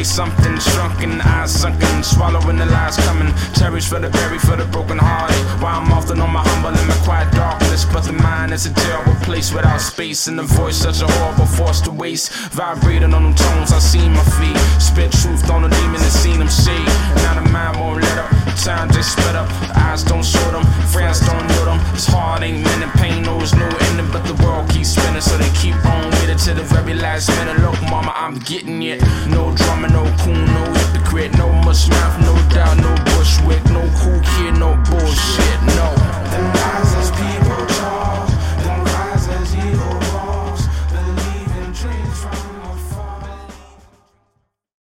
something shrunken, eyes sunken, swallowing the lies coming. Cherries for the berry, for the broken hearted. While I'm often on my humble in my quiet darkness, but the mind is a terrible place without space, and the voice such a horrible force to waste. Vibrating on them tones, I see my feet. Spit truth on the demon and seen them see. Now the mind won't let up, time just split up. Eyes don't show them, friends don't know them. It's hard, ain't meant in pain, knows no ending, but the world keeps spinning, so they keep on with it to the very last minute. Look, mama, I'm getting it. No drama, no coon, no hypocrite, no much mouth, no